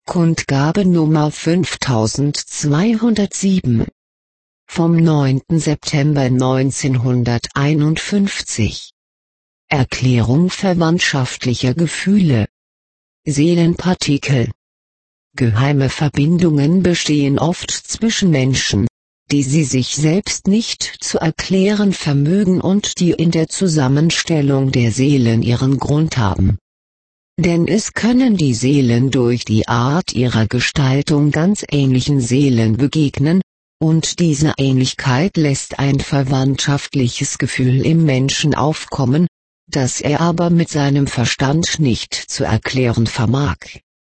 Kundgabe Nummer 5207 vom 9. September 1951. Erklärung verwandtschaftlicher Gefühle. Seelenpartikel. Geheime Verbindungen bestehen oft zwischen Menschen, die sie sich selbst nicht zu erklären vermögen und die in der Zusammenstellung der Seelen ihren Grund haben. Denn es können die Seelen durch die Art ihrer Gestaltung ganz ähnlichen Seelen begegnen, und diese Ähnlichkeit lässt ein verwandtschaftliches Gefühl im Menschen aufkommen, das er aber mit seinem Verstand nicht zu erklären vermag.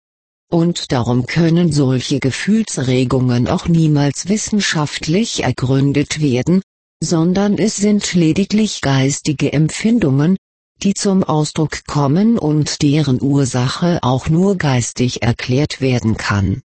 Und darum können solche Gefühlsregungen auch niemals wissenschaftlich ergründet werden, sondern es sind lediglich geistige Empfindungen, die zum Ausdruck kommen und deren Ursache auch nur geistig erklärt werden kann.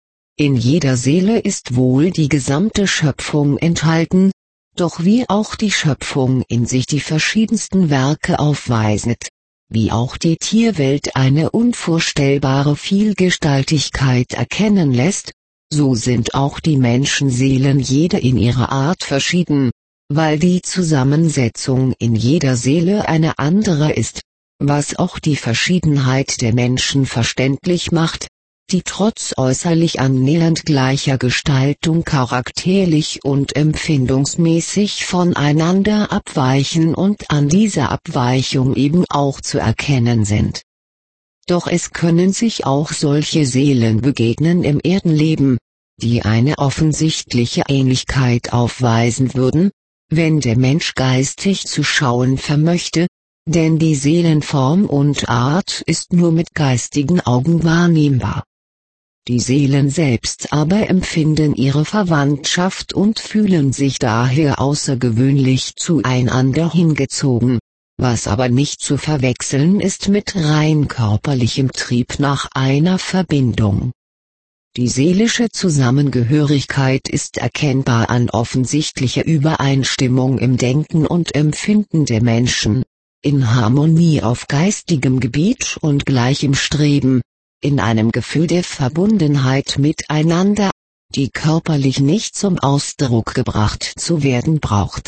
In jeder Seele ist wohl die gesamte Schöpfung enthalten, doch wie auch die Schöpfung in sich die verschiedensten Werke aufweist, wie auch die Tierwelt eine unvorstellbare Vielgestaltigkeit erkennen lässt, so sind auch die Menschenseelen jede in ihrer Art verschieden, weil die Zusammensetzung in jeder Seele eine andere ist, was auch die Verschiedenheit der Menschen verständlich macht, die trotz äußerlich annähernd gleicher Gestaltung charakterlich und empfindungsmäßig voneinander abweichen und an dieser Abweichung eben auch zu erkennen sind. Doch es können sich auch solche Seelen begegnen im Erdenleben, die eine offensichtliche Ähnlichkeit aufweisen würden, wenn der Mensch geistig zu schauen vermöchte, denn die Seelenform und Art ist nur mit geistigen Augen wahrnehmbar. Die Seelen selbst aber empfinden ihre Verwandtschaft und fühlen sich daher außergewöhnlich zueinander hingezogen, was aber nicht zu verwechseln ist mit rein körperlichem Trieb nach einer Verbindung. Die seelische Zusammengehörigkeit ist erkennbar an offensichtlicher Übereinstimmung im Denken und Empfinden der Menschen, in Harmonie auf geistigem Gebiet und gleichem Streben, in einem Gefühl der Verbundenheit miteinander, die körperlich nicht zum Ausdruck gebracht zu werden braucht.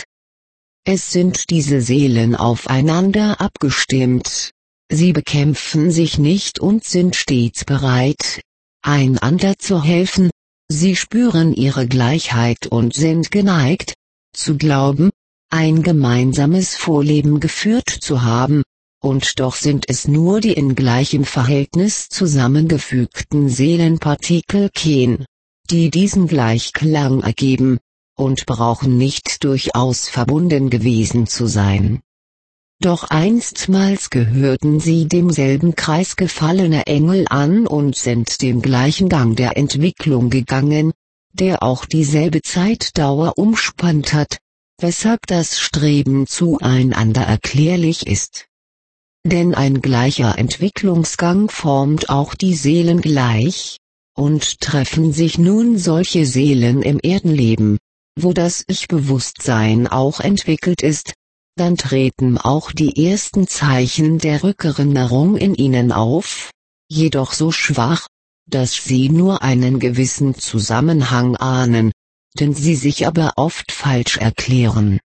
Es sind diese Seelen aufeinander abgestimmt, sie bekämpfen sich nicht und sind stets bereit, einander zu helfen, sie spüren ihre Gleichheit und sind geneigt, zu glauben, ein gemeinsames Vorleben geführt zu haben, und doch sind es nur die in gleichem Verhältnis zusammengefügten Seelenpartikelchen, die diesen Gleichklang ergeben, und brauchen nicht durchaus verbunden gewesen zu sein. Doch einstmals gehörten sie demselben Kreis gefallener Engel an und sind dem gleichen Gang der Entwicklung gegangen, der auch dieselbe Zeitdauer umspannt hat, weshalb das Streben zueinander erklärlich ist. Denn ein gleicher Entwicklungsgang formt auch die Seelen gleich, und treffen sich nun solche Seelen im Erdenleben, wo das Ich-Bewusstsein auch entwickelt ist, dann treten auch die ersten Zeichen der Rückerinnerung in ihnen auf, jedoch so schwach, dass sie nur einen gewissen Zusammenhang ahnen, denn sie sich aber oft falsch erklären.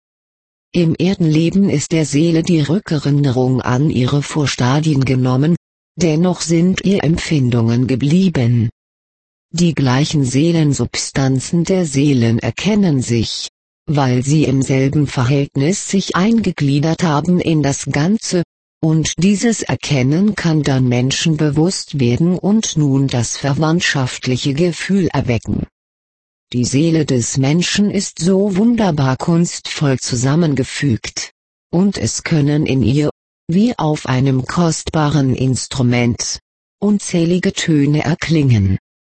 Im Erdenleben ist der Seele die Rückerinnerung an ihre Vorstadien genommen, dennoch sind ihr Empfindungen geblieben. Die gleichen Seelensubstanzen der Seelen erkennen sich, weil sie im selben Verhältnis sich eingegliedert haben in das Ganze, und dieses Erkennen kann dann Menschen bewusst werden und nun das verwandtschaftliche Gefühl erwecken. Die Seele des Menschen ist so wunderbar kunstvoll zusammengefügt, und es können in ihr, wie auf einem kostbaren Instrument, unzählige Töne erklingen.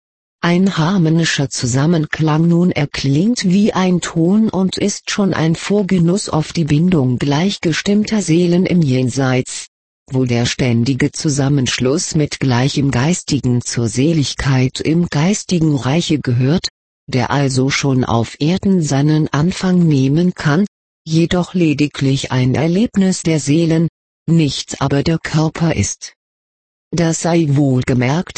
Ein harmonischer Zusammenklang nun erklingt wie ein Ton und ist schon ein Vorgenuss auf die Bindung gleichgestimmter Seelen im Jenseits, wo der ständige Zusammenschluss mit gleichem Geistigen zur Seligkeit im geistigen Reiche gehört, der also schon auf Erden seinen Anfang nehmen kann, jedoch lediglich ein Erlebnis der Seelen, nichts aber der Körper ist. Das sei wohlgemerkt,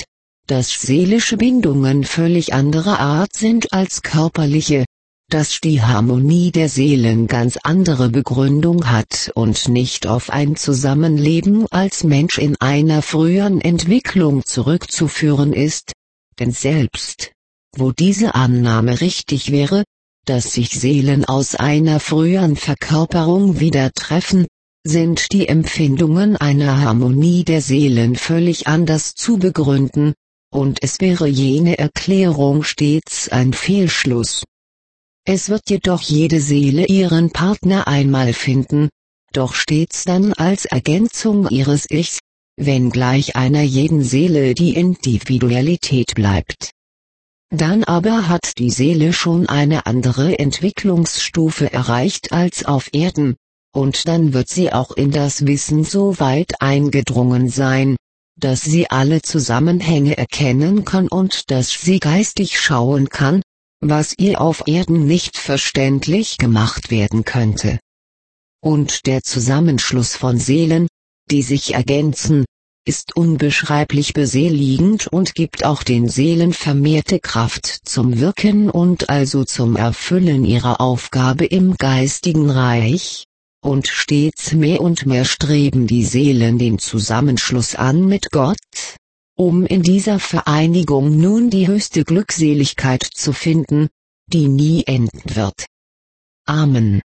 dass seelische Bindungen völlig anderer Art sind als körperliche, dass die Harmonie der Seelen ganz andere Begründung hat und nicht auf ein Zusammenleben als Mensch in einer früheren Entwicklung zurückzuführen ist, denn selbst, wo diese Annahme richtig wäre, dass sich Seelen aus einer früheren Verkörperung wieder treffen, sind die Empfindungen einer Harmonie der Seelen völlig anders zu begründen, und es wäre jene Erklärung stets ein Fehlschluss. Es wird jedoch jede Seele ihren Partner einmal finden, doch stets dann als Ergänzung ihres Ichs, wenngleich einer jeden Seele die Individualität bleibt. Dann aber hat die Seele schon eine andere Entwicklungsstufe erreicht als auf Erden, und dann wird sie auch in das Wissen so weit eingedrungen sein, dass sie alle Zusammenhänge erkennen kann und dass sie geistig schauen kann, was ihr auf Erden nicht verständlich gemacht werden könnte. Und der Zusammenschluss von Seelen, die sich ergänzen, ist unbeschreiblich beseligend und gibt auch den Seelen vermehrte Kraft zum Wirken und also zum Erfüllen ihrer Aufgabe im geistigen Reich, und stets mehr und mehr streben die Seelen den Zusammenschluss an mit Gott, um in dieser Vereinigung nun die höchste Glückseligkeit zu finden, die nie enden wird. Amen.